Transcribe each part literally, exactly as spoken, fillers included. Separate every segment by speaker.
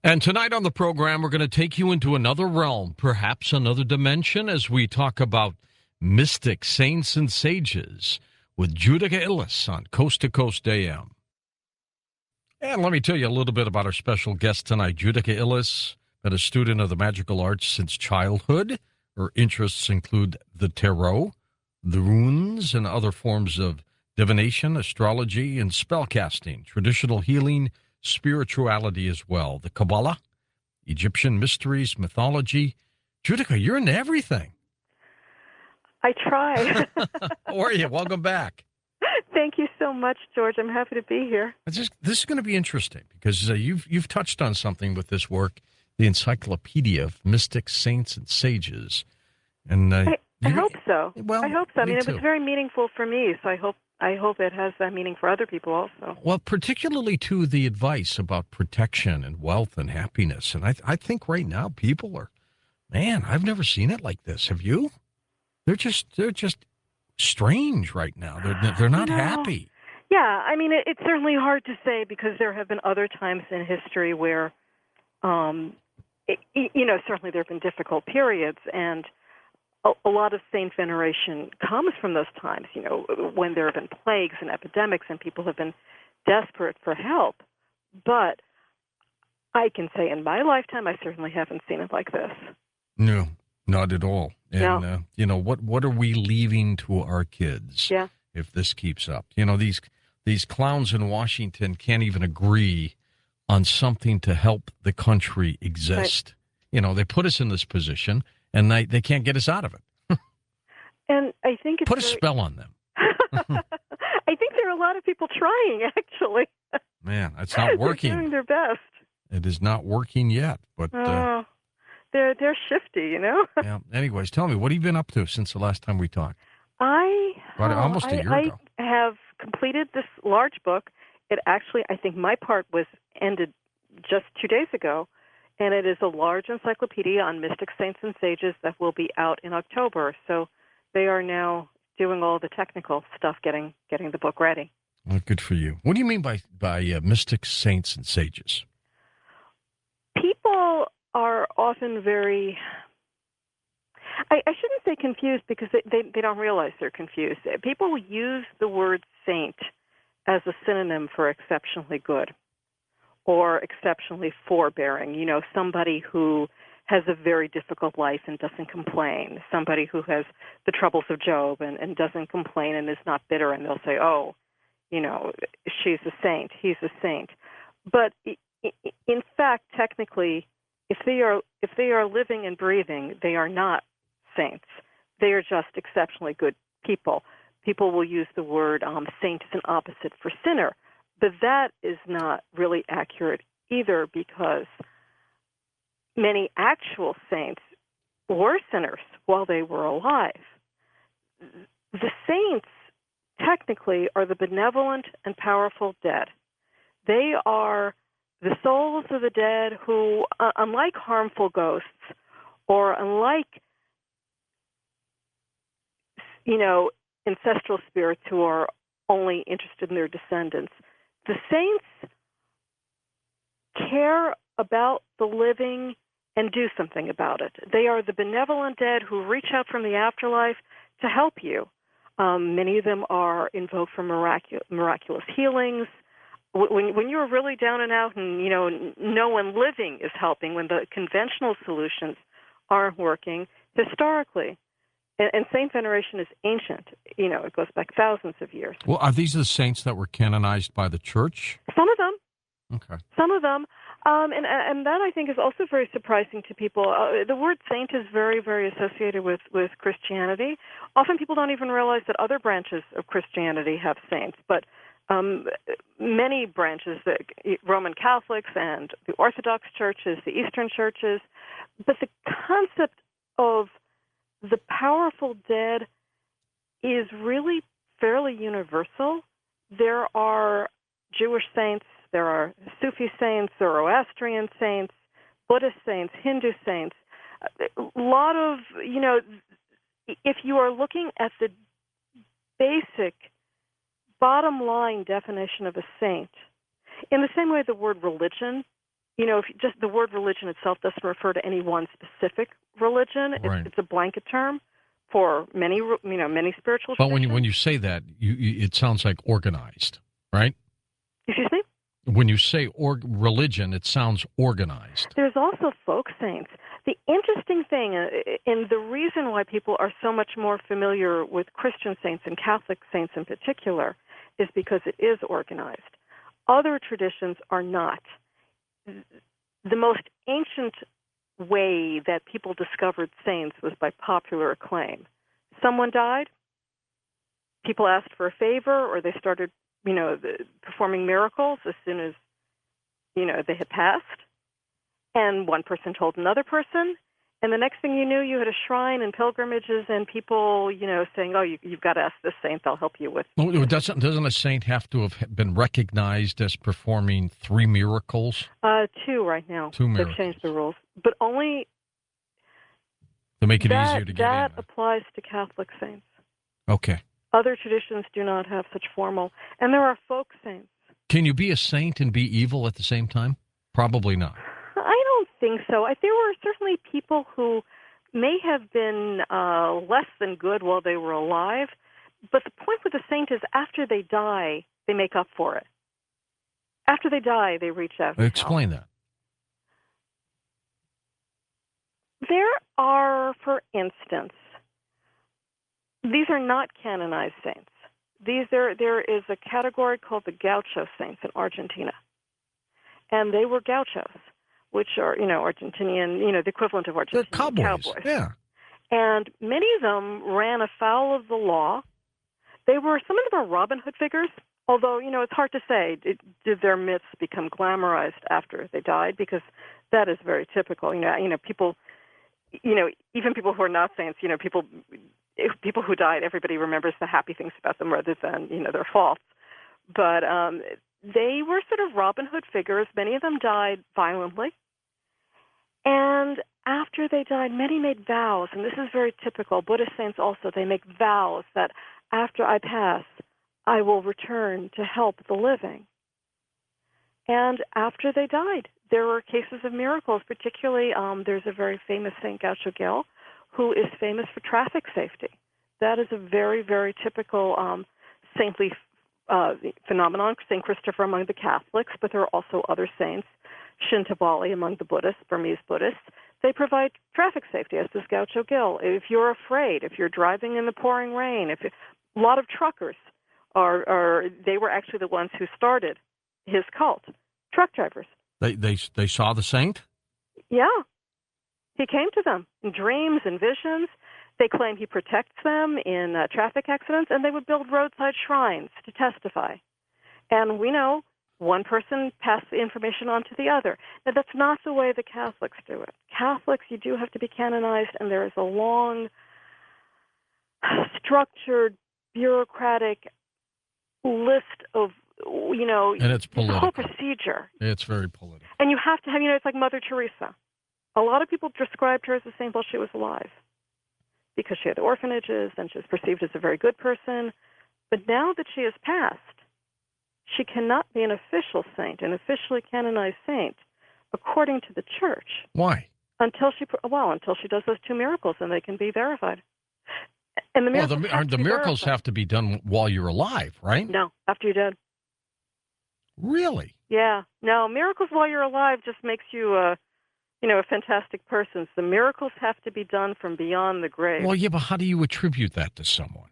Speaker 1: And tonight on the program, we're going to take you into another realm, perhaps another dimension, as we talk about mystic saints and sages with Judika Illes on Coast to Coast A M. And let me tell you a little bit about our special guest tonight. Judika Illes, been a student of the magical arts since childhood. Her interests include the tarot, the runes, and other forms of divination, astrology, and spellcasting, traditional healing, spirituality as well, the Kabbalah, Egyptian mysteries, mythology. Judika, you're into everything.
Speaker 2: I try.
Speaker 1: How are you? Welcome back.
Speaker 2: Thank you so much, George. I'm happy to be here.
Speaker 1: Just, this is going to be interesting because uh, you've you've touched on something with this work, the Encyclopedia of Mystics, Saints, and Sages. And uh,
Speaker 2: I, I hope so.
Speaker 1: Well,
Speaker 2: I hope so. I
Speaker 1: me
Speaker 2: mean,
Speaker 1: too.
Speaker 2: It was very meaningful for me, so I hope I hope it has that meaning for other people also.
Speaker 1: Well, particularly to the advice about protection and wealth and happiness. And I, I think right now people are, man, I've never seen it like this. Have you? They're just, they're just strange right now. They're, they're not
Speaker 2: you know,
Speaker 1: happy.
Speaker 2: Yeah, I mean, it, it's certainly hard to say because there have been other times in history where, um, it, you know, certainly there have been difficult periods, and a, a lot of saint veneration comes from those times, you know, when there have been plagues and epidemics and people have been desperate for help. But I can say in my lifetime, I certainly haven't seen it like this.
Speaker 1: No, not at all. And,
Speaker 2: no.
Speaker 1: uh, you know, what, what are we leaving to our kids
Speaker 2: yeah.
Speaker 1: if this keeps up? You know, these these clowns in Washington can't even agree on something to help the country exist. Right. You know, they put us in this position, and they, they can't get us out of it.
Speaker 2: And I think it's
Speaker 1: Put a
Speaker 2: very...
Speaker 1: spell on them.
Speaker 2: I think there are a lot of people trying, actually.
Speaker 1: Man, it's not working.
Speaker 2: They're doing their best.
Speaker 1: It is not working yet, but...
Speaker 2: Oh.
Speaker 1: Uh,
Speaker 2: They're they're shifty, you know.
Speaker 1: Yeah. Anyways, tell me, what have you been up to since the last time we talked?
Speaker 2: I
Speaker 1: About oh, almost a year
Speaker 2: I,
Speaker 1: ago.
Speaker 2: I have completed this large book. It actually, I think, my part was ended just two days ago, and it is a large encyclopedia on mystic saints and sages that will be out in October. So they are now doing all the technical stuff, getting getting the book ready.
Speaker 1: Well, good for you. What do you mean by by uh, mystic saints and sages?
Speaker 2: People are often very, I, I shouldn't say confused because they, they, they don't realize they're confused. People use the word saint as a synonym for exceptionally good or exceptionally forbearing. You know, somebody who has a very difficult life and doesn't complain, somebody who has the troubles of Job and, and doesn't complain and is not bitter, and they'll say, oh, you know, she's a saint, he's a saint. But in fact, technically, If they are if they are living and breathing, they are not saints. They are just exceptionally good people. People will use the word um, saint as an opposite for sinner, but that is not really accurate either because many actual saints were sinners while they were alive. The saints technically are the benevolent and powerful dead. They are the souls of the dead who, uh, unlike harmful ghosts or unlike, you know, ancestral spirits who are only interested in their descendants, the saints care about the living and do something about it. They are the benevolent dead who reach out from the afterlife to help you. Um, many of them are invoked for miracu- miraculous healings. When when you're really down and out and, you know, no one living is helping, when the conventional solutions aren't working, historically, and, and saint veneration is ancient, you know, it goes back thousands of years.
Speaker 1: Well, are these the saints that were canonized by the church?
Speaker 2: Some of them.
Speaker 1: Okay.
Speaker 2: Some of them. Um, and, and that, I think, is also very surprising to people. Uh, the word saint is very, very associated with, with Christianity. Often people don't even realize that other branches of Christianity have saints, but Um, many branches, the Roman Catholics and the Orthodox churches, the Eastern churches, but the concept of the powerful dead is really fairly universal. There are Jewish saints, there are Sufi saints, Zoroastrian saints, Buddhist saints, Hindu saints. A lot of, you know, if you are looking at the basic bottom line definition of a saint, in the same way the word religion you know, if you just the word religion itself doesn't refer to any one specific religion.
Speaker 1: Right.
Speaker 2: It's, it's a blanket term for many, you know, many spiritual
Speaker 1: But
Speaker 2: traditions.
Speaker 1: when you when you say that, you, you it sounds like organized, right?
Speaker 2: Excuse me?
Speaker 1: When you say or, religion, it sounds organized.
Speaker 2: There's also folk saints. The interesting thing, uh, and the reason why people are so much more familiar with Christian saints and Catholic saints in particular, is because it is organized. Other traditions are not. The most ancient way that people discovered saints was by popular acclaim. Someone died, people asked for a favor, or they started, you know, the, performing miracles as soon as, you know, they had passed. And one person told another person, and the next thing you knew, you had a shrine and pilgrimages and people, you know, saying, oh, you, you've got to ask this saint, they'll help you with.
Speaker 1: Well, doesn't, doesn't a saint have to have been recognized as performing three miracles?
Speaker 2: Uh, two right now.
Speaker 1: Two miracles.
Speaker 2: They've changed the rules. But only
Speaker 1: to make it
Speaker 2: that,
Speaker 1: easier to get
Speaker 2: that
Speaker 1: in.
Speaker 2: applies to Catholic saints.
Speaker 1: Okay.
Speaker 2: Other traditions do not have such formal. And there are folk saints.
Speaker 1: Can you be a saint and be evil at the same time? Probably not.
Speaker 2: I don't think so. I, there were certainly people who may have been uh, less than good while they were alive, but the point with a saint is after they die, they make up for it. After they die, they reach out.
Speaker 1: Explain that.
Speaker 2: There are, for instance, these are not canonized saints. These are, there is a category called the Gaucho saints in Argentina, and they were gauchos, which are, you know, Argentinian, you know, the equivalent of Argentinian
Speaker 1: They're cowboys.
Speaker 2: cowboys.
Speaker 1: Yeah.
Speaker 2: And many of them ran afoul of the law. They were, some of them are Robin Hood figures, although, you know, it's hard to say, did, did their myths become glamorized after they died? Because that is very typical. You know, you know, people, you know, even people who are not saints, you know, people, people who died, everybody remembers the happy things about them rather than, you know, their faults. But um, they were sort of Robin Hood figures. Many of them died violently. And after they died, many made vows, and this is very typical. Buddhist saints also, they make vows that after I pass, I will return to help the living. And after they died, there were cases of miracles, particularly um, there's a very famous Saint Gaucho Gil who is famous for traffic safety. That is a very, very typical um, saintly uh, phenomenon. Saint Christopher among the Catholics, but there are also other saints. Shintabali among the Buddhists, Burmese Buddhists, they provide traffic safety, as does Gaucho Gil. If you're afraid, if you're driving in the pouring rain, if a lot of truckers are, are, they were actually the ones who started his cult, truck drivers.
Speaker 1: They they they saw the saint?
Speaker 2: Yeah. He came to them in dreams and visions. They claim he protects them in uh, traffic accidents, and they would build roadside shrines to testify. And we know one person passed the information on to the other. Now, that's not the way the Catholics do it. Catholics, you do have to be canonized, and there is a long, structured, bureaucratic list of, you know,
Speaker 1: and it's political.
Speaker 2: The whole procedure.
Speaker 1: It's very political.
Speaker 2: And you have to have, you know, it's like Mother Teresa. A lot of people described her as a saint while she was alive because she had orphanages and she was perceived as a very good person. But now that she has passed, she cannot be an official saint, an officially canonized saint, according to the church.
Speaker 1: Why?
Speaker 2: Until she, well, until she does those two miracles, and they can be verified. And the
Speaker 1: well,
Speaker 2: miracles,
Speaker 1: the,
Speaker 2: have,
Speaker 1: the
Speaker 2: to
Speaker 1: miracles
Speaker 2: verified.
Speaker 1: have to be done while you're alive, right?
Speaker 2: No, after you're dead.
Speaker 1: Really?
Speaker 2: Yeah. No, miracles while you're alive just makes you, uh, you know, a fantastic person. The miracles have to be done from beyond the grave.
Speaker 1: Well, yeah, but how do you attribute that to someone?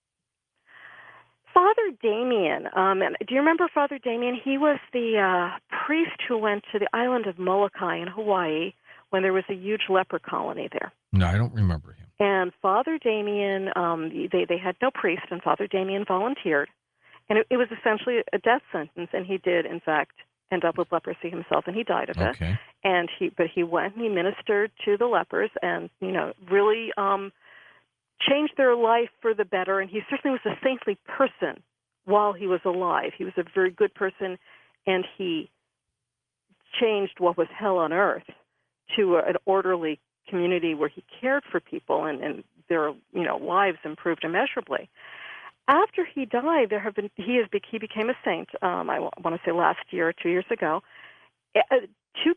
Speaker 2: Father Damien, um, do you remember Father Damien? He was the uh, priest who went to the island of Molokai in Hawaii when there was a huge leper colony there.
Speaker 1: No, I don't remember him.
Speaker 2: And Father Damien, um, they, they had no priest, and Father Damien volunteered. And it, it was essentially a death sentence, and he did, in fact, end up with leprosy himself, and he died of it.
Speaker 1: Okay.
Speaker 2: And he, but he went and he ministered to the lepers and, you know, really um, changed their life for the better, and he certainly was a saintly person while he was alive. He was a very good person, and he changed what was hell on earth to a, an orderly community where he cared for people, and, and their, you know, lives improved immeasurably. After he died, there have been he is he became a saint. Um, I want to say last year or two years ago. Uh, two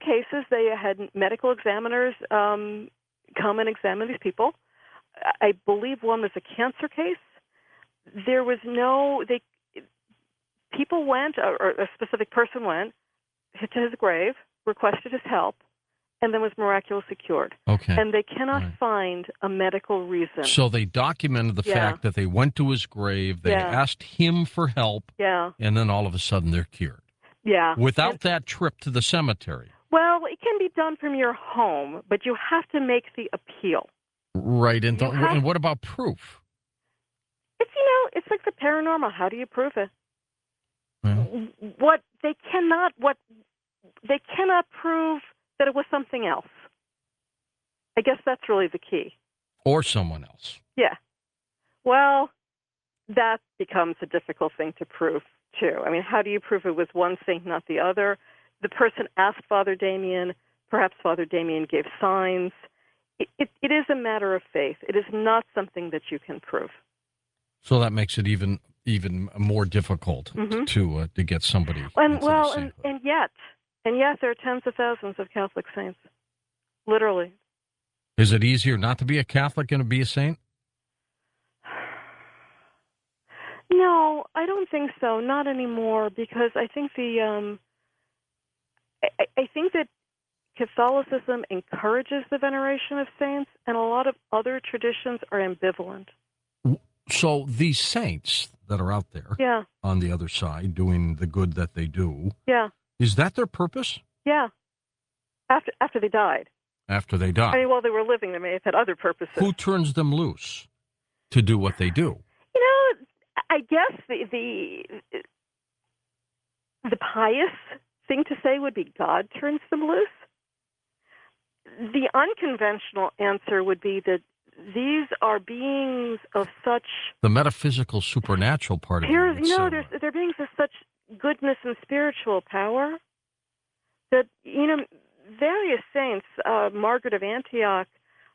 Speaker 2: cases, they had medical examiners um, come and examine these people. I believe one was a cancer case. There was no, they, people went, or, or a specific person went to his grave, requested his help, and then was miraculously cured.
Speaker 1: Okay.
Speaker 2: And they cannot
Speaker 1: Right.
Speaker 2: find a medical reason.
Speaker 1: So they documented the
Speaker 2: Yeah.
Speaker 1: fact that they went to his grave, they
Speaker 2: Yeah.
Speaker 1: asked him for help,
Speaker 2: Yeah,
Speaker 1: and then all of a sudden they're cured.
Speaker 2: yeah.
Speaker 1: Without
Speaker 2: And-
Speaker 1: that trip to the cemetery.
Speaker 2: well, it can be done from your home, but you have to make the appeal.
Speaker 1: Right. And,
Speaker 2: You
Speaker 1: th-
Speaker 2: have-
Speaker 1: and what about proof?
Speaker 2: It's, you know, it's like the paranormal. How do you prove it?
Speaker 1: Well,
Speaker 2: What they cannot, what they cannot prove that it was something else. I guess that's really the key.
Speaker 1: or someone else.
Speaker 2: Yeah. Well, that becomes a difficult thing to prove, too. I mean, how do you prove it was one saint, not the other? The person asked Father Damien. Perhaps Father Damien gave signs. It, it, it is a matter of faith. It is not something that you can prove.
Speaker 1: So that makes it even even more difficult
Speaker 2: Mhm.
Speaker 1: to uh, to get somebody
Speaker 2: And
Speaker 1: into
Speaker 2: well,
Speaker 1: the
Speaker 2: and,
Speaker 1: sainthood.
Speaker 2: and yet, and yet, there are tens of thousands of Catholic saints, literally.
Speaker 1: Is it easier not to be a Catholic and to be a saint?
Speaker 2: No, I don't think so. Not anymore, because I think the um, I, I think that Catholicism encourages the veneration of saints, and a lot of other traditions are ambivalent.
Speaker 1: So these saints that are out there
Speaker 2: Yeah,
Speaker 1: on the other side doing the good that they do,
Speaker 2: yeah,
Speaker 1: is that their purpose
Speaker 2: yeah. After after they died,
Speaker 1: after they die?
Speaker 2: I mean, while they were living, they may have had other purposes.
Speaker 1: Who turns them loose to do what they do?
Speaker 2: You know, I guess the the the pious thing to say would be God turns them loose. The unconventional answer would be that these are beings of such
Speaker 1: The metaphysical, supernatural part of it.
Speaker 2: Here,
Speaker 1: would
Speaker 2: no,
Speaker 1: say,
Speaker 2: there's, they're beings of such goodness and spiritual power that, you know, various saints, uh, Margaret of Antioch,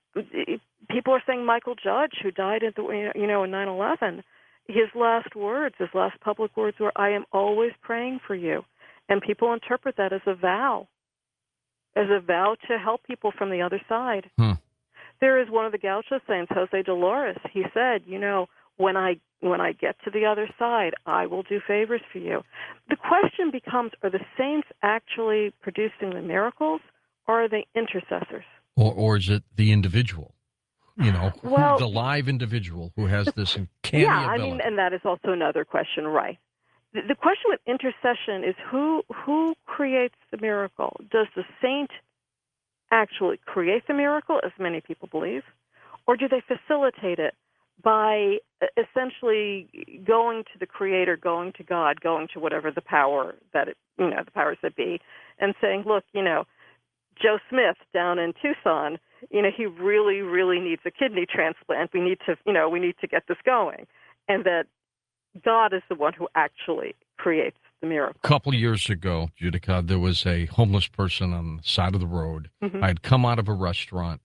Speaker 2: people are saying Michael Judge, who died at the, you know, in nine eleven, his last words, his last public words were, "I am always praying for you." And people interpret that as a vow, as a vow to help people from the other side.
Speaker 1: Hmm.
Speaker 2: There is one of the Gaucho saints, Jose Dolores. He said, you know, when I when I get to the other side, I will do favors for you. The question becomes, are the saints actually producing the miracles, or are they intercessors?
Speaker 1: Or, or is it the individual? You know, who-
Speaker 2: Well,
Speaker 1: the live individual who has this uncanny
Speaker 2: yeah, I
Speaker 1: ability.
Speaker 2: mean, and that is also another question, right? The, the question with intercession is who who creates the miracle? Does the saint actually create the miracle, as many people believe, or do they facilitate it by essentially going to the Creator, going to God, going to whatever the power that it, you know, the powers that be, and saying, look, you know, Joe Smith down in Tucson, you know, he really, really needs a kidney transplant. We need to, you know, we need to get this going, and that God is the one who actually creates the miracle.
Speaker 1: A couple of years ago, Judica, there was a homeless person on the side of the road.
Speaker 2: Mhm.
Speaker 1: I had come out of a restaurant.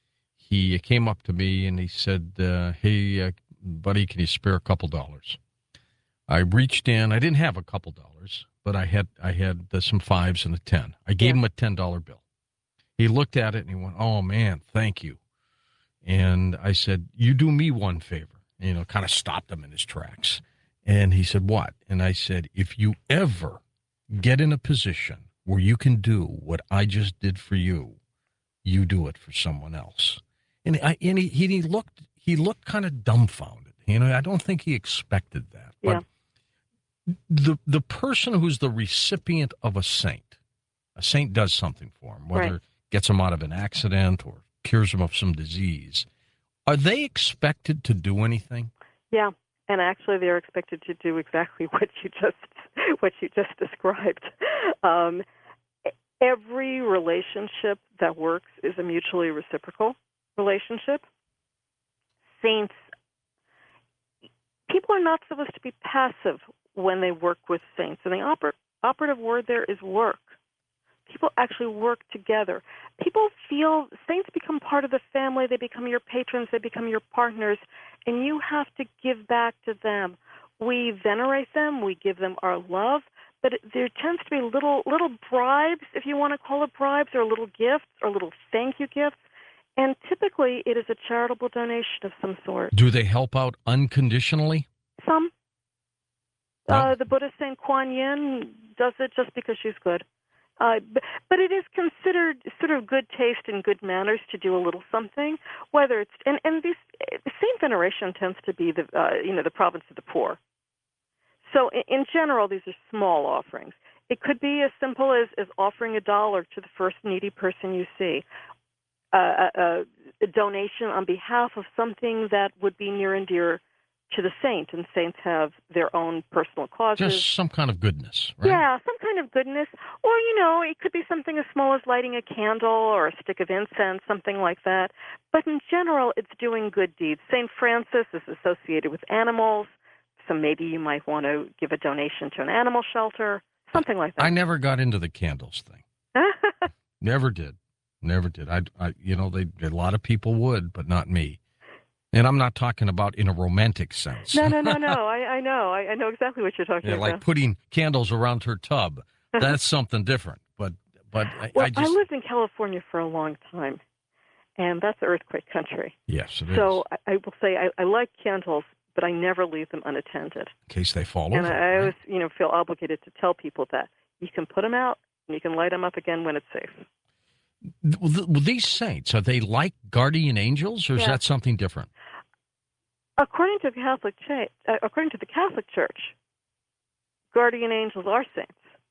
Speaker 1: He came up to me and he said, uh, hey, uh, buddy, can you spare a couple dollars? I reached in. I didn't have a couple dollars, but I had I had uh, some fives and a ten. I gave
Speaker 2: Yeah.
Speaker 1: him a ten dollar bill. He looked at it and he went, oh, man, thank you. And I said, you do me one favor. You know, kind of stopped him in his tracks. And he said, what? And I said, if you ever get in a position where you can do what I just did for you, you do it for someone else. And I and he he looked he looked kind of dumbfounded. You know, I don't think he expected that.
Speaker 2: Yeah.
Speaker 1: But the the person who's the recipient of a saint, a saint does something for him, whether
Speaker 2: Right.
Speaker 1: it gets him out of an accident or cures him of some disease. Are they expected to do anything?
Speaker 2: Yeah, and actually, they're expected to do exactly what you just what you just described. Um, every relationship that works is a mutually reciprocal relationship. Saints, people are not supposed to be passive when they work with saints, and the oper- operative word there is work. People actually work together. People feel saints become part of the family. They become your patrons. They become your partners, and you have to give back to them. We venerate them. We give them our love, but it, there tends to be little little bribes, if you want to call it bribes, or little gifts, or little thank you gifts. And typically, it is a charitable donation of some sort.
Speaker 1: Do they help out unconditionally?
Speaker 2: Some.
Speaker 1: No.
Speaker 2: Uh, the Buddhist Saint Kuan Yin does it just because she's good. Uh, but, but it is considered sort of good taste and good manners to do a little something. Whether it's and and these saint veneration tends to be the uh, you know the province of the poor. So in, in general, these are small offerings. It could be as simple as, as offering a dollar to the first needy person you see. Uh, a, a donation on behalf of something that would be near and dear to the saint, and saints have their own personal causes.
Speaker 1: Just some kind of goodness, right?
Speaker 2: Yeah, some kind of goodness. Or, you know, it could be something as small as lighting a candle or a stick of incense, something like that. But in general, it's doing good deeds. Saint Francis is associated with animals, so maybe you might want to give a donation to an animal shelter, something like that.
Speaker 1: I never got into the candles thing. Never did. Never did. I, I, you know, they a lot of people would, but not me. And I'm not talking about in a romantic sense.
Speaker 2: No, no, no, no. I, I know. I, I know exactly what you're talking
Speaker 1: Yeah,
Speaker 2: about.
Speaker 1: like putting candles around her tub. That's something different. But, but I,
Speaker 2: well,
Speaker 1: I just.
Speaker 2: I lived in California for a long time, and that's earthquake country.
Speaker 1: Yes, it is.
Speaker 2: So I, I will say I, I like candles, but I never leave them unattended.
Speaker 1: In case they fall
Speaker 2: and
Speaker 1: over.
Speaker 2: I, I
Speaker 1: right?
Speaker 2: always, you know, feel obligated to tell people that you can put them out and you can light them up again when it's safe.
Speaker 1: Well, these saints, are they like guardian angels, or is
Speaker 2: Yeah.
Speaker 1: that something different?
Speaker 2: According to the Catholic Church, uh, according to the Catholic Church, guardian angels are saints.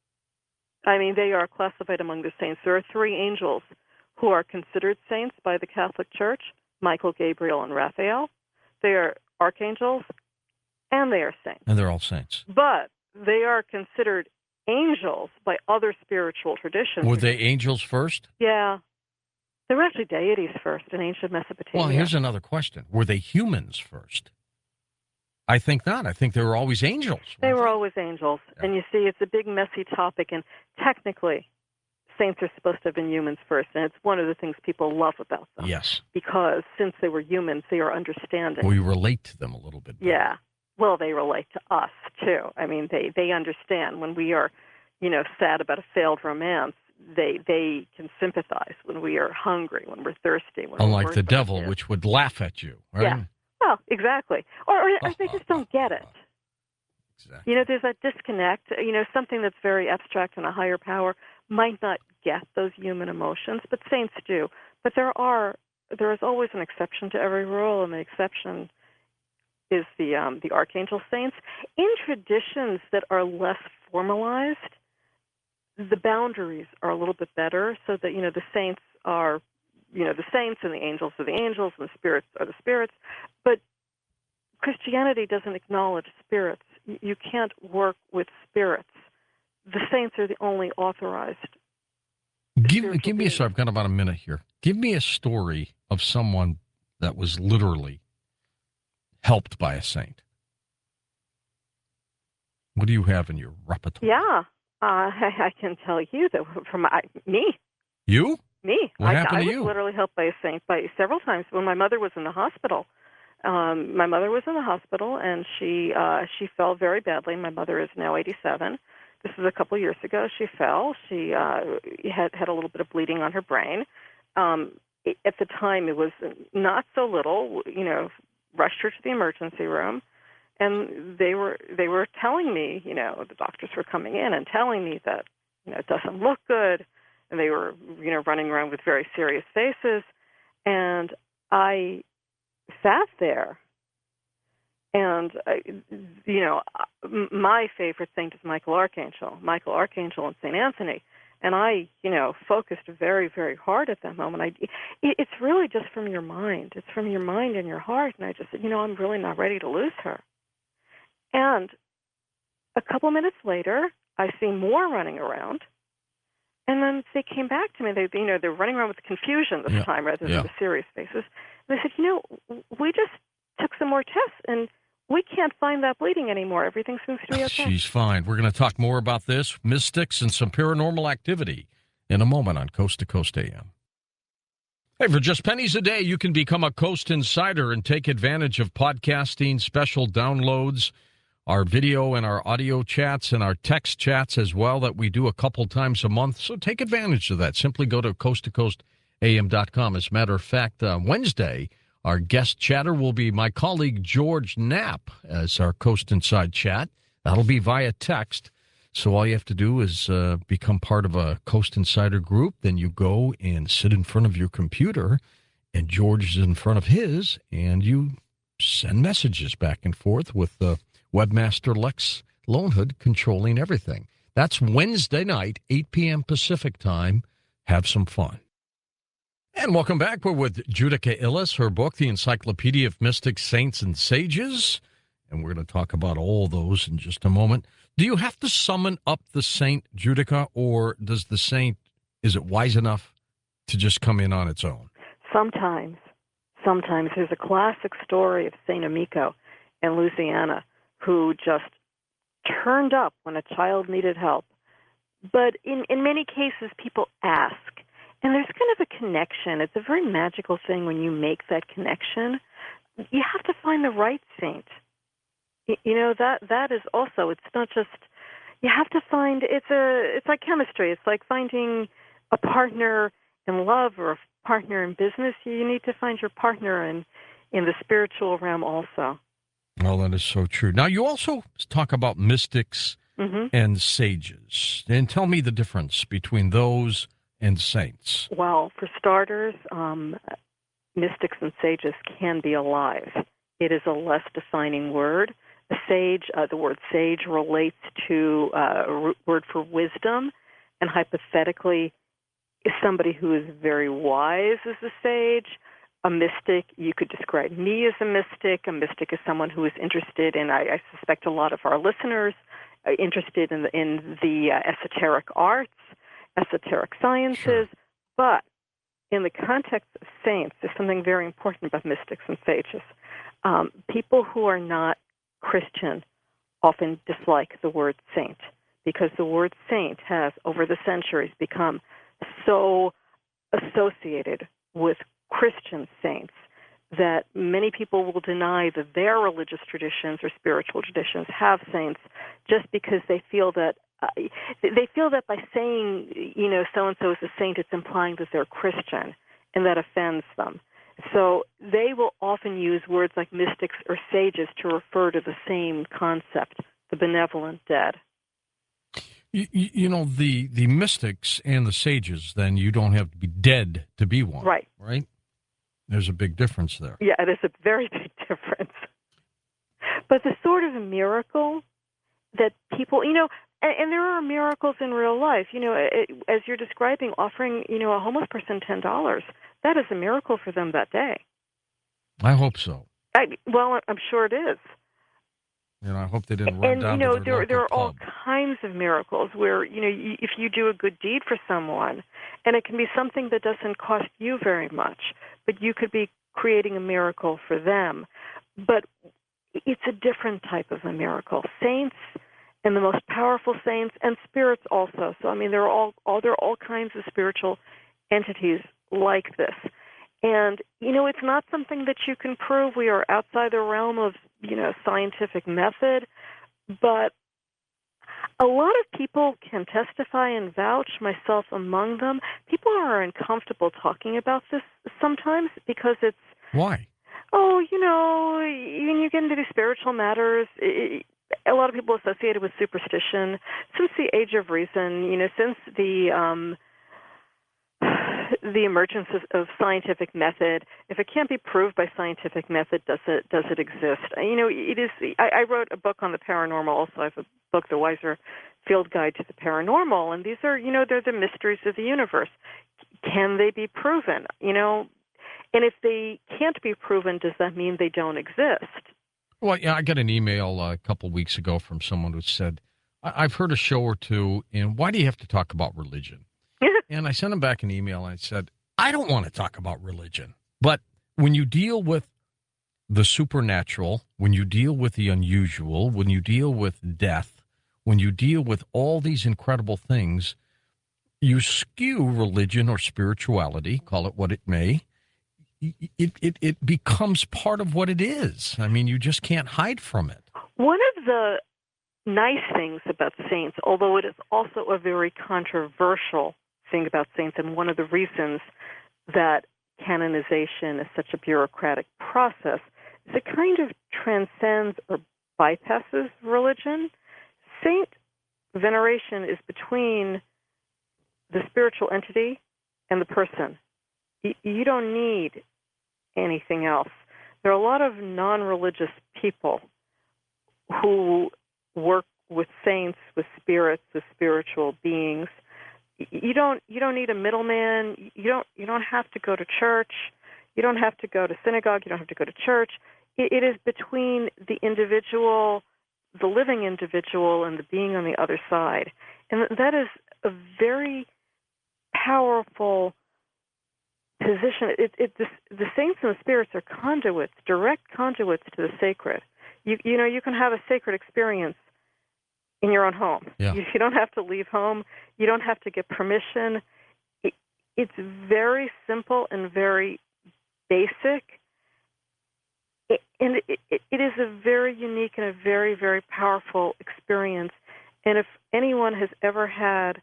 Speaker 2: I mean, they are classified among the saints. There are three angels who are considered saints by the Catholic Church: Michael, Gabriel, and Raphael. They are archangels, and they are saints.
Speaker 1: And they're all saints.
Speaker 2: But they are considered angels by other spiritual traditions.
Speaker 1: Were they angels first?
Speaker 2: Yeah. They were actually deities first in ancient Mesopotamia.
Speaker 1: Well, here's another question. Were they humans first? I think not. I think they were always angels.
Speaker 2: They
Speaker 1: weren't
Speaker 2: were always angels.
Speaker 1: Yeah.
Speaker 2: And you see, it's a big, messy topic, and technically, saints are supposed to have been humans first, and it's one of the things people love about them.
Speaker 1: Yes.
Speaker 2: Because since they were humans, they are understanding.
Speaker 1: We relate to them a little bit better.
Speaker 2: Yeah. Well, they relate to us, too. I mean, they, they understand when we are, you know, sad about a failed romance. They they can sympathize when we are hungry, when we're thirsty. When
Speaker 1: Unlike
Speaker 2: we're
Speaker 1: the devil,
Speaker 2: worthless.
Speaker 1: which would laugh at you, right?
Speaker 2: Yeah. Well, exactly. Or, or, or they just don't get it.
Speaker 1: Exactly.
Speaker 2: You know, there's that disconnect. You know, something that's very abstract and a higher power might not get those human emotions, but saints do. But there are there is always an exception to every rule, and the exception is the um, the archangel saints. In traditions that are less formalized, the boundaries are a little bit better, so that, you know, the saints are, you know, the saints, and the angels are the angels, and the spirits are the spirits. But Christianity doesn't acknowledge spirits. You can't work with spirits. The saints are the only authorized.
Speaker 1: Give,
Speaker 2: spiritual
Speaker 1: give me a
Speaker 2: beings.
Speaker 1: story. I've got about a minute here. Give me a story of someone that was literally helped by a saint. What do you have in your repertoire?
Speaker 2: Yeah, uh, I, I can tell you that from my, me,
Speaker 1: You?
Speaker 2: me.
Speaker 1: What
Speaker 2: I,
Speaker 1: happened
Speaker 2: I
Speaker 1: to
Speaker 2: was
Speaker 1: you?
Speaker 2: literally helped by a saint by several times when my mother was in the hospital. Um, my mother was in the hospital, and she uh, she fell very badly. My mother is now eighty-seven. This was a couple years ago. She fell. She uh, had had a little bit of bleeding on her brain. Um, it, at the time, it was not so little. You know, rushed her to the emergency room, and they were they were telling me, you know, the doctors were coming in and telling me that, you know, it doesn't look good, and they were, you know, running around with very serious faces, and I sat there, and I, you know, my favorite saint is Michael Archangel, Michael Archangel and Saint Anthony, and I, you know, focused very, very hard at that moment. I, it, it's really just from your mind. It's from your mind and your heart, and I just said, you know, I'm really not ready to lose her. And a couple minutes later, I see more running around, and then they came back to me. They, you know, they're running around with confusion this
Speaker 1: Yeah.
Speaker 2: time rather than
Speaker 1: Yeah.
Speaker 2: the serious faces. And they said, you know, we just took some more tests, and we can't find that bleeding anymore. Everything seems to be okay.
Speaker 1: She's fine. We're going to talk more about this, mystics, and some paranormal activity in a moment on Coast to Coast A M. Hey, for just pennies a day, you can become a Coast Insider and take advantage of podcasting, special downloads, our video and our audio chats and our text chats as well that we do a couple times a month. So take advantage of that. Simply go to coast to coast a m dot com. As a matter of fact, uh, Wednesday, our guest chatter will be my colleague George Knapp as our Coast Inside chat. That'll be via text. So all you have to do is uh, become part of a Coast Insider group. Then you go and sit in front of your computer, and George is in front of his, and you send messages back and forth with the uh, Webmaster Lex Lonehood controlling everything. That's Wednesday night, eight p.m. Pacific time. Have some fun. And welcome back. We're with Judika Illes, her book, The Encyclopedia of Mystics, Saints, and Sages. And we're going to talk about all those in just a moment. Do you have to summon up the saint, Judika, or does the saint, is it wise enough to just come in on its own?
Speaker 2: Sometimes. Sometimes. There's a classic story of Saint Amico in Louisiana who just turned up when a child needed help. But in, in many cases, people ask. And there's kind of a connection. It's a very magical thing when you make that connection. You have to find the right saint. You know, that that is also, it's not just, you have to find, it's a, it's like chemistry. It's like finding a partner in love or a partner in business. You need to find your partner in, in the spiritual realm also.
Speaker 1: Well, that is so true. Now, you also talk about mystics mm-hmm. and sages. And tell me the difference between those and saints.
Speaker 2: Well, for starters, um, mystics and sages can be alive. It is a less defining word. A sage, uh, the word sage relates to uh, a word for wisdom, and hypothetically, somebody who is very wise is a sage. A mystic, you could describe me as a mystic. A mystic is someone who is interested in, I, I suspect a lot of our listeners, are interested in the, in the uh, esoteric arts, esoteric sciences. Sure. But in the context of saints, there's something very important about mystics and sages. Um, people who are not Christian often dislike the word saint because the word saint has, over the centuries, become so associated with Christian saints that many people will deny that their religious traditions or spiritual traditions have saints just because they feel that uh, they feel that by saying, you know, so-and-so is a saint, it's implying that they're Christian, and that offends them. So they will often use words like mystics or sages to refer to the same concept, the benevolent dead.
Speaker 1: You, you know, the, the mystics and the sages, then you don't have to be dead to be one.
Speaker 2: Right.
Speaker 1: Right? There's a big difference there.
Speaker 2: Yeah, it is a very big difference. But the sort of miracle that people, you know, and, and there are miracles in real life. You know, it, as you're describing, offering, you know, a homeless person ten dollars, that is a miracle for them that day.
Speaker 1: I hope so.
Speaker 2: I, well, I'm sure it is.
Speaker 1: You know, I hope they didn't run
Speaker 2: and,
Speaker 1: down
Speaker 2: you know,
Speaker 1: to their
Speaker 2: there, there are
Speaker 1: pub.
Speaker 2: all kinds of miracles where, you know, you, if you do a good deed for someone, and it can be something that doesn't cost you very much, but you could be creating a miracle for them. But it's a different type of a miracle. Saints and the most powerful saints and spirits also. So, I mean, there are all, all there are all kinds of spiritual entities like this. And, you know, it's not something that you can prove. We are outside the realm of, you know, scientific method. But a lot of people can testify and vouch, myself among them. People are uncomfortable talking about this sometimes because it's...
Speaker 1: Why?
Speaker 2: Oh, you know, when you get into these spiritual matters, it, a lot of people associate it with superstition. Since the age of reason, you know, since the... Um, the emergence of, of scientific method, if it can't be proved by scientific method, does it does it exist? You know, it is. I, I wrote a book on the paranormal. Also, I have a book, The Wiser Field Guide to the Paranormal, and these are, you know, they're the mysteries of the universe. Can they be proven? You know, and if they can't be proven, does that mean they don't exist?
Speaker 1: Well, yeah, I got an email uh, a couple weeks ago from someone who said, I- "I've heard a show or two, and why do you have to talk about religion?" And I sent him back an email and I said, I don't want to talk about religion. But when you deal with the supernatural, when you deal with the unusual, when you deal with death, when you deal with all these incredible things, you skew religion or spirituality, call it what it may. It, it, it becomes part of what it is. I mean, you just can't hide from it.
Speaker 2: One of the nice things about saints, although it is also a very controversial thing about saints, and one of the reasons that canonization is such a bureaucratic process, is it kind of transcends or bypasses religion. Saint veneration is between the spiritual entity and the person. You don't need anything else. There are a lot of non-religious people who work with saints, with spirits, with spiritual beings. You don't you don't need a middleman. You don't you don't have to go to church. You don't have to go to synagogue. You don't have to go to church. It, it is between the individual, the living individual, and the being on the other side, and that is a very powerful position. It, it, the, the saints and the spirits are conduits, direct conduits to the sacred. You, you know, you can have a sacred experience in your own home.
Speaker 1: Yeah.
Speaker 2: You, you don't have to leave home. You don't have to get permission. It, it's very simple and very basic. It, and it, it, it is a very unique and a very, very powerful experience. And if anyone has ever had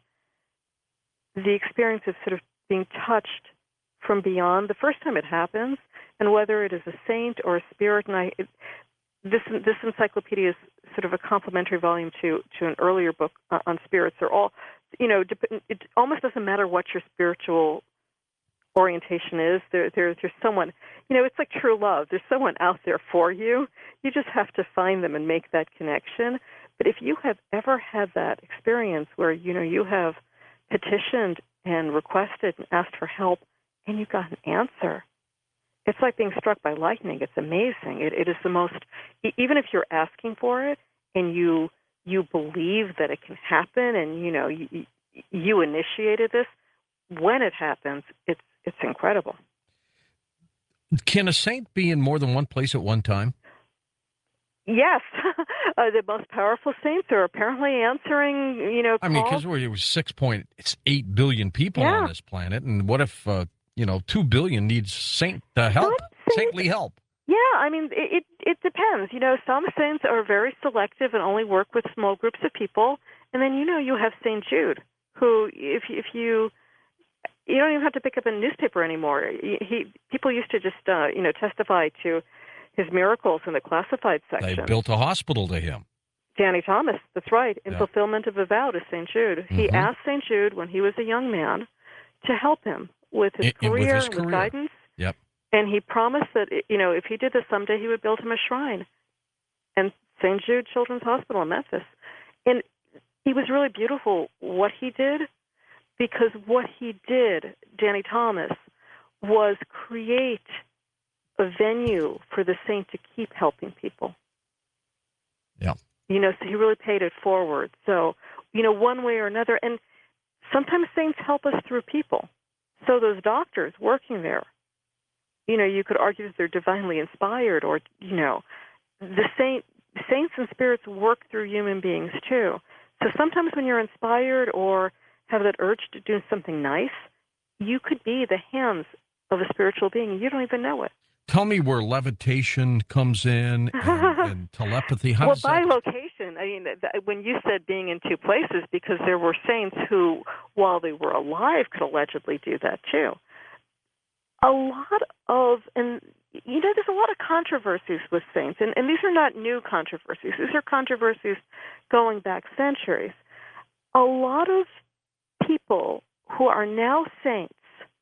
Speaker 2: the experience of sort of being touched from beyond, the first time it happens, and whether it is a saint or a spirit, and I, it, this this encyclopedia is sort of a complementary volume to to an earlier book uh, on spirits. They're all, you know, it almost doesn't matter what your spiritual orientation is. There, there, there's someone, you know, it's like true love. There's someone out there for you. You just have to find them and make that connection. But if you have ever had that experience where, you know, you have petitioned and requested and asked for help, and you got an answer, it's like being struck by lightning. It's amazing. It, it is the most, even if you're asking for it and you you believe that it can happen, and you know you, you initiated this, when it happens, it's it's incredible.
Speaker 1: Can a saint be in more than one place at one time?
Speaker 2: Yes, uh, the most powerful saints are apparently answering, you know, calls.
Speaker 1: I mean, because we're six point eight billion people
Speaker 2: yeah.
Speaker 1: on this planet, and what if uh, you know two billion needs saint uh, help, saintly help?
Speaker 2: Yeah, I mean, it, it it depends. You know, some saints are very selective and only work with small groups of people, and then you know you have Saint Jude, who if if you you don't even have to pick up a newspaper anymore. He, he people used to just uh, you know testify to his miracles in the classified section.
Speaker 1: They built a hospital to him.
Speaker 2: Danny Thomas, that's right, in
Speaker 1: yeah.
Speaker 2: fulfillment of a vow to Saint Jude. Mm-hmm. He asked Saint Jude when he was a young man to help him with his
Speaker 1: in,
Speaker 2: career
Speaker 1: with his
Speaker 2: and
Speaker 1: career.
Speaker 2: with guidance.
Speaker 1: Yep.
Speaker 2: And he promised that, you know, if he did this someday, he would build him a shrine. And Saint Jude Children's Hospital in Memphis. And it was really beautiful what he did, because what he did, Danny Thomas, was create a venue for the saint to keep helping people.
Speaker 1: Yeah.
Speaker 2: You know, so he really paid it forward. So, you know, one way or another. And sometimes saints help us through people. So those doctors working there, you know, you could argue that they're divinely inspired, or, you know, the saint, saints and spirits work through human beings too. So sometimes when you're inspired or have that urge to do something nice, you could be the hands of a spiritual being. You don't even know it.
Speaker 1: Tell me where levitation comes in and, and telepathy. How
Speaker 2: well,
Speaker 1: does
Speaker 2: by
Speaker 1: that...
Speaker 2: location, I mean, when you said being in two places, because there were saints who, while they were alive, could allegedly do that too. A lot of, and you know, there's a lot of controversies with saints, and, and these are not new controversies. These are controversies going back centuries. A lot of people who are now saints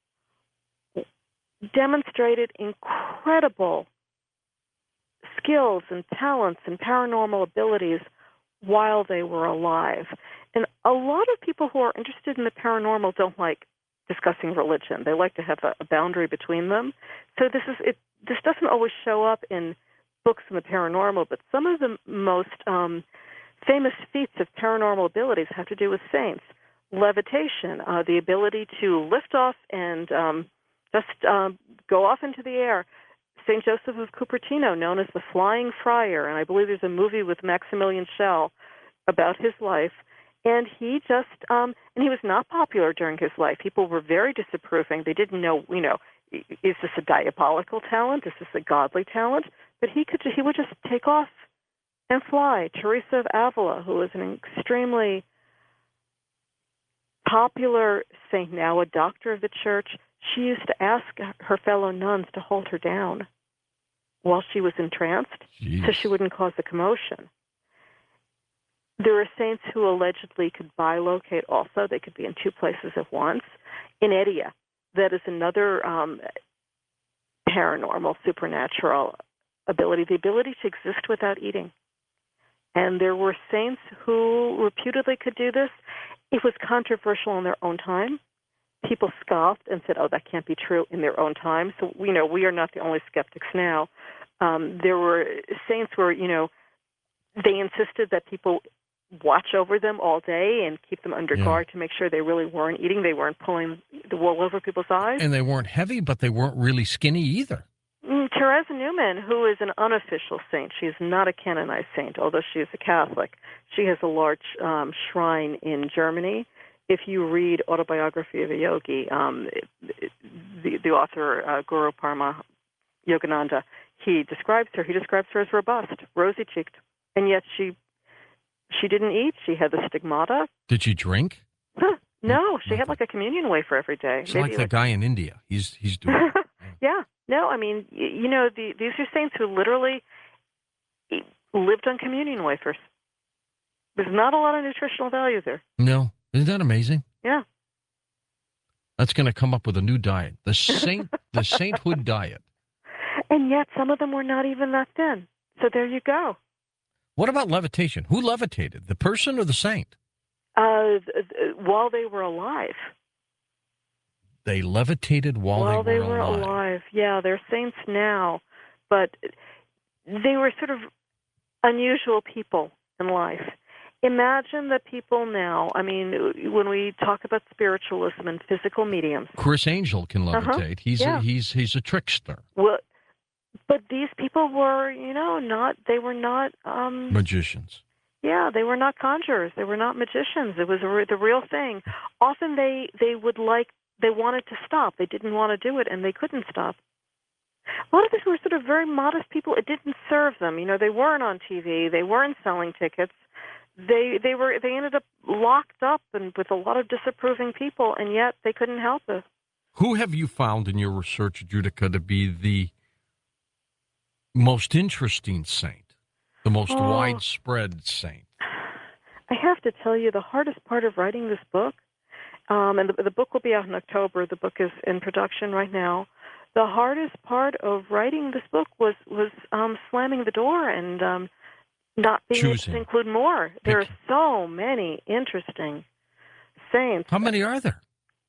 Speaker 2: demonstrated incredible skills and talents and paranormal abilities while they were alive. And a lot of people who are interested in the paranormal don't like discussing religion. They like to have a, a boundary between them. So this is it. This doesn't always show up in books on the paranormal, but some of the most um, famous feats of paranormal abilities have to do with saints. Levitation, uh, the ability to lift off and um, just um, go off into the air. Saint Joseph of Cupertino, known as the Flying Friar, and I believe there's a movie with Maximilian Schell about his life. And he just, um, and he was not popular during his life. People were very disapproving. They didn't know, you know, is this a diabolical talent? Is this a godly talent? But he could, he would just take off and fly. Teresa of Avila, who was an extremely popular saint, now a doctor of the church, she used to ask her fellow nuns to hold her down while she was entranced,
Speaker 1: Jeez.
Speaker 2: so she wouldn't cause a commotion. There are saints who allegedly could bilocate also. They could be in two places at once. Inedia, that is another um, paranormal, supernatural ability, the ability to exist without eating. And there were saints who reputedly could do this. It was controversial in their own time. People scoffed and said, oh, that can't be true in their own time. So, you know, we are not the only skeptics now. Um, there were saints where, you know, they insisted that people watch over them all day and keep them under
Speaker 1: Yeah.
Speaker 2: guard to make sure they really weren't eating. They weren't pulling the wool over people's eyes.
Speaker 1: And they weren't heavy, but they weren't really skinny either.
Speaker 2: Mm, Teresa Newman, who is an unofficial saint, she is not a canonized saint, although she is a Catholic. She has a large um, shrine in Germany. If you read Autobiography of a Yogi, um, the, the author, uh, Guru Parama Yogananda, he describes her. He describes her as robust, rosy-cheeked, and yet she she didn't eat. She had the stigmata.
Speaker 1: Did she drink?
Speaker 2: Huh, no, she
Speaker 1: Nothing.
Speaker 2: had like a communion wafer every day.
Speaker 1: It's
Speaker 2: Maybe
Speaker 1: like the guy in India. He's he's doing it.
Speaker 2: Yeah. No, I mean, y- you know, the, these are saints who literally e- lived on communion wafers. There's not a lot of nutritional value there.
Speaker 1: No. Isn't that amazing?
Speaker 2: Yeah.
Speaker 1: That's going to come up with a new diet. The saint, the sainthood diet.
Speaker 2: And yet some of them were not even that thin. So there you go.
Speaker 1: What about levitation? Who levitated, the person or the saint?
Speaker 2: Uh, th- th- while they were alive.
Speaker 1: They levitated while,
Speaker 2: while
Speaker 1: they,
Speaker 2: they
Speaker 1: were,
Speaker 2: were
Speaker 1: alive.
Speaker 2: alive. Yeah, they're saints now. But they were sort of unusual people in life. Imagine the people now, I mean, when we talk about spiritualism and physical mediums.
Speaker 1: Chris Angel can
Speaker 2: Uh-huh.
Speaker 1: levitate. He's
Speaker 2: Yeah.
Speaker 1: a, he's he's a trickster,
Speaker 2: Well, but these people were, you know, not, they were not, um,
Speaker 1: magicians.
Speaker 2: yeah, they were not conjurers. They were not magicians. It was a re- the real thing. Often they, they would like, they wanted to stop. They didn't want to do it, and they couldn't stop. A lot of these were sort of very modest people. It didn't serve them. You know, they weren't on T V. They weren't selling tickets. They they were they ended up locked up and with a lot of disapproving people, and yet they couldn't help it.
Speaker 1: Who have you found in your research, Judica, to be the most interesting saint, the most
Speaker 2: Oh.
Speaker 1: widespread saint?
Speaker 2: I have to tell you, the hardest part of writing this book, um, and the, the book will be out in October. The book is in production right now. The hardest part of writing this book was was um, slamming the door and um, not being
Speaker 1: Choosing.
Speaker 2: able to include more. There are
Speaker 1: Pick.
Speaker 2: so many interesting saints.
Speaker 1: How many are there?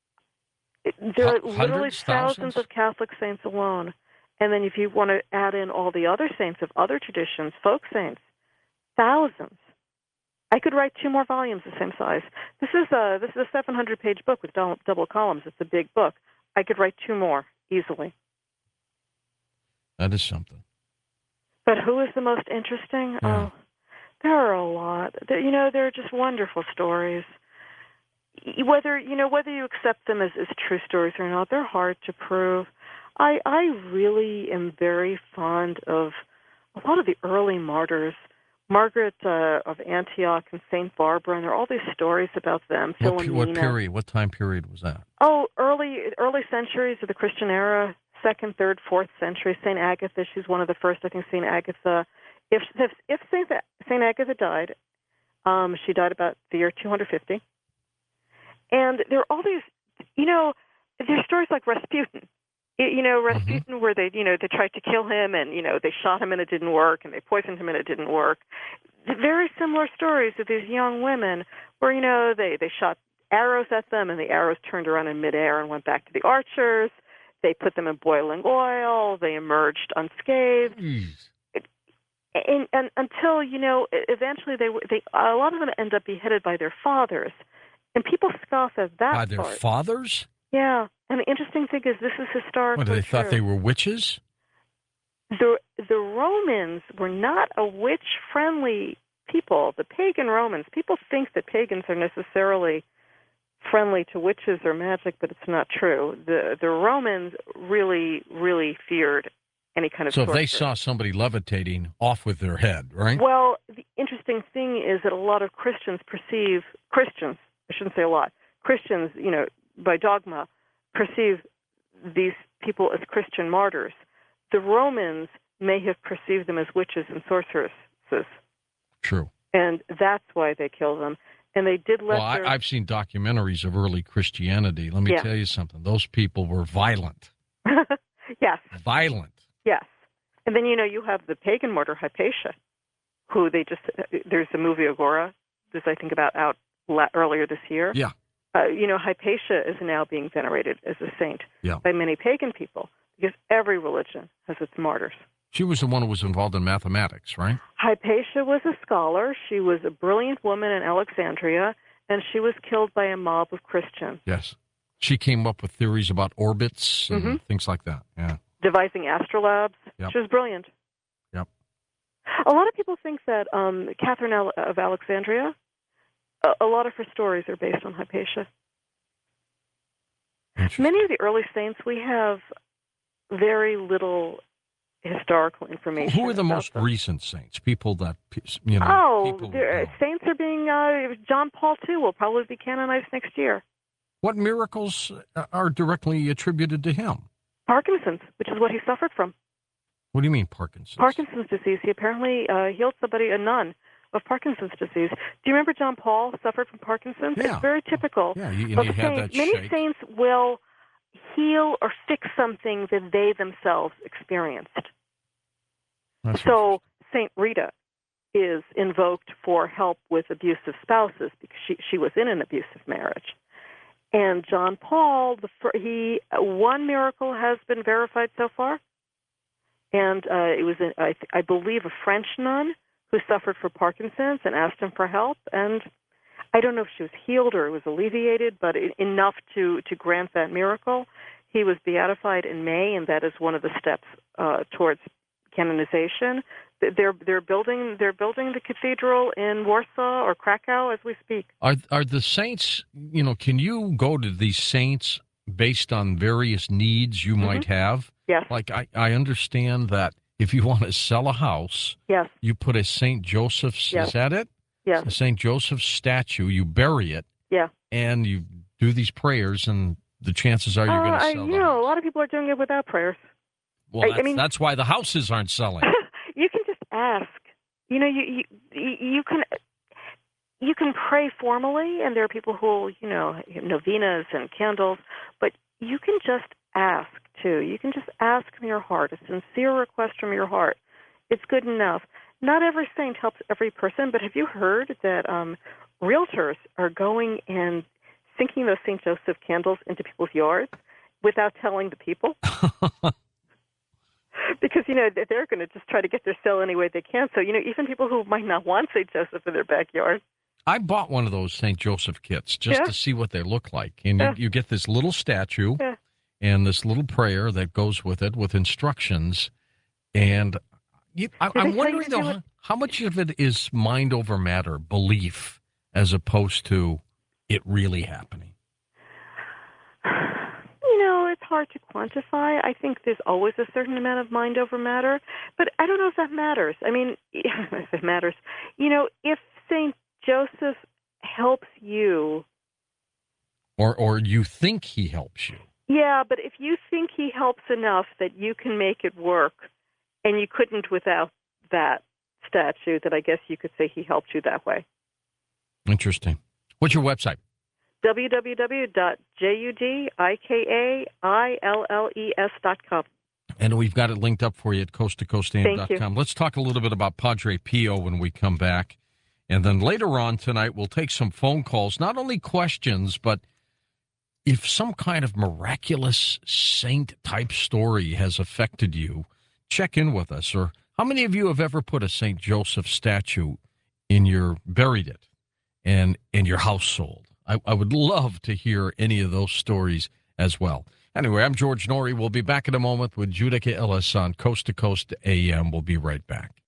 Speaker 2: There are
Speaker 1: Hu-
Speaker 2: literally
Speaker 1: hundreds,
Speaker 2: thousands
Speaker 1: thousands?
Speaker 2: of Catholic saints alone. And then if you want to add in all the other saints of other traditions, folk saints, thousands. I could write two more volumes the same size. This is a this is a seven hundred page book with double, double columns. It's a big book. I could write two more easily.
Speaker 1: That is something.
Speaker 2: But who is the most interesting?
Speaker 1: Yeah.
Speaker 2: Oh, there are a lot. There, you know, they're just wonderful stories. Y- Whether you know whether you accept them as, as true stories or not, they're hard to prove. I I really am very fond of a lot of the early martyrs. Margaret uh, of Antioch and Saint Barbara, and there are all these stories about them.
Speaker 1: What, pe- what
Speaker 2: Philomena.
Speaker 1: period? What time period was that?
Speaker 2: Oh, early early centuries of the Christian era, second, third, fourth century. Saint Agatha, she's one of the first. I think Saint Agatha. If if, if Saint Saint Agatha died, um, she died about the year two hundred fifty. And there are all these, you know, there's stories like Rasputin. Y- You know, Rasputin, where they, you know, they tried to kill him, and you know, they shot him and it didn't work, and they poisoned him and it didn't work. Very similar stories of these young women, where you know they they shot arrows at them, and the arrows turned around in midair and went back to the archers. They put them in boiling oil. They emerged unscathed.
Speaker 1: Jeez.
Speaker 2: And, and until you know, e- eventually they were- they a lot of them end up beheaded by their fathers, and people scoff at that
Speaker 1: By their
Speaker 2: part.
Speaker 1: fathers?
Speaker 2: Yeah, and the interesting thing is this is historically
Speaker 1: What, they thought
Speaker 2: true.
Speaker 1: they were witches?
Speaker 2: the the Romans were not a witch-friendly people. The pagan Romans, people think that pagans are necessarily friendly to witches or magic, but it's not true. The the Romans really, really feared any kind of
Speaker 1: So if
Speaker 2: sorcery.
Speaker 1: they saw somebody levitating, off with their head, right?
Speaker 2: Well, the interesting thing is that a lot of Christians perceive, Christians, I shouldn't say a lot, Christians, you know, by dogma, perceive these people as Christian martyrs. The Romans may have perceived them as witches and sorceresses.
Speaker 1: True.
Speaker 2: And that's why they killed them. And they did let
Speaker 1: Well, I,
Speaker 2: their...
Speaker 1: I've seen documentaries of early Christianity. Let me
Speaker 2: Yeah.
Speaker 1: tell you something. Those people were violent.
Speaker 2: Yes.
Speaker 1: Violent.
Speaker 2: Yes. And then, you know, you have the pagan martyr Hypatia, who they just, there's the movie Agora, this I think about out la- earlier this year.
Speaker 1: Yeah.
Speaker 2: Uh, you know, Hypatia is now being venerated as a saint
Speaker 1: Yeah.
Speaker 2: by many pagan people because every religion has its martyrs.
Speaker 1: She was the one who was involved in mathematics, right?
Speaker 2: Hypatia was a scholar. She was a brilliant woman in Alexandria, and she was killed by a mob of Christians.
Speaker 1: Yes. She came up with theories about orbits and
Speaker 2: Mm-hmm.
Speaker 1: things like that. Yeah.
Speaker 2: Devising astrolabes.
Speaker 1: Yep.
Speaker 2: She was brilliant.
Speaker 1: Yep.
Speaker 2: A lot of people think that um, Catherine of Alexandria, a, a lot of her stories are based on Hypatia.
Speaker 1: Interesting.
Speaker 2: Many of the early saints, we have very little historical information.
Speaker 1: Who are the
Speaker 2: about
Speaker 1: most
Speaker 2: them.
Speaker 1: recent saints? People that, you know.
Speaker 2: Oh,
Speaker 1: people
Speaker 2: there,
Speaker 1: you know.
Speaker 2: saints are being, uh, John Paul the Second will probably be canonized next year.
Speaker 1: What miracles are directly attributed to him?
Speaker 2: Parkinson's, which is what he suffered from.
Speaker 1: What do you mean Parkinson's?
Speaker 2: Parkinson's disease. He apparently uh, healed somebody, a nun, of Parkinson's disease. Do you remember John Paul suffered from Parkinson's?
Speaker 1: Yeah.
Speaker 2: It's very typical.
Speaker 1: Yeah, you,
Speaker 2: Of
Speaker 1: and you
Speaker 2: the
Speaker 1: have
Speaker 2: saints.
Speaker 1: that
Speaker 2: Many
Speaker 1: shake.
Speaker 2: saints will heal or fix something that they themselves experienced.
Speaker 1: That's
Speaker 2: So Saint Rita is invoked for help with abusive spouses because she, she was in an abusive marriage. And John Paul, the fir- he one miracle has been verified so far, and uh, it was, a, I, I believe, a French nun who suffered from Parkinson's and asked him for help. And I don't know if she was healed or it was alleviated, but it, enough to, to grant that miracle. He was beatified in May, and that is one of the steps uh, towards canonization. They're they're building they're building the cathedral in Warsaw or Krakow as we speak.
Speaker 1: Are are the saints, you know, can you go to these saints based on various needs you might have?
Speaker 2: Yes.
Speaker 1: Like I, I understand that if you want to sell a house,
Speaker 2: Yes.
Speaker 1: you put a Saint Joseph's,
Speaker 2: Yes.
Speaker 1: is that it?
Speaker 2: Yes.
Speaker 1: A Saint Joseph statue, you bury it,
Speaker 2: Yeah.
Speaker 1: and you do these prayers, and the chances are you're
Speaker 2: Uh,
Speaker 1: going to
Speaker 2: I,
Speaker 1: sell
Speaker 2: you
Speaker 1: the
Speaker 2: know, a
Speaker 1: house.
Speaker 2: lot of people are doing it without prayers.
Speaker 1: Well,
Speaker 2: I- I
Speaker 1: that's,
Speaker 2: mean-
Speaker 1: that's why the houses aren't selling.
Speaker 2: You can just ask. You know, you you you can you can pray formally, and there are people who will, you know, novenas and candles, but you can just ask too. You can just ask from your heart, a sincere request from your heart. It's good enough. Not every saint helps every person, but have you heard that um, realtors are going and sinking those Saint Joseph candles into people's yards without telling the people? Because, you know, they're going to just try to get their sale any way they can. So, you know, even people who might not want Saint Joseph in their backyard.
Speaker 1: I bought one of those Saint Joseph kits just
Speaker 2: Yeah.
Speaker 1: to see what they look like. And
Speaker 2: Yeah.
Speaker 1: you, you get this little statue
Speaker 2: Yeah.
Speaker 1: and this little prayer that goes with it with instructions. And you, I,
Speaker 2: Do they
Speaker 1: I'm
Speaker 2: tell
Speaker 1: wondering,
Speaker 2: you to
Speaker 1: though,
Speaker 2: do
Speaker 1: how,
Speaker 2: it?
Speaker 1: how much of it is mind over matter, belief, as opposed to it really happening?
Speaker 2: You know, it's hard to quantify. I think there's always a certain amount of mind over matter, but I don't know if that matters. I mean, if it matters. You know, if Saint Joseph helps you,
Speaker 1: Or, or you think he helps you?
Speaker 2: yeah, but if you think he helps enough that you can make it work, and you couldn't without that statue, then I guess you could say he helped you that way.
Speaker 1: Interesting. What's your website?
Speaker 2: w w w dot judikilles dot com.
Speaker 1: And we've got it linked up for you at coast to coast a m dot com.
Speaker 2: Thank you.
Speaker 1: Let's talk a little bit about Padre Pio when we come back. And then later on tonight, we'll take some phone calls, not only questions, but if some kind of miraculous saint-type story has affected you, check in with us. Or how many of you have ever put a Saint Joseph statue in your, buried it, and in your house sold? I, I would love to hear any of those stories as well. Anyway, I'm George Norrie. We'll be back in a moment with Judika Illes on Coast to Coast A M. We'll be right back.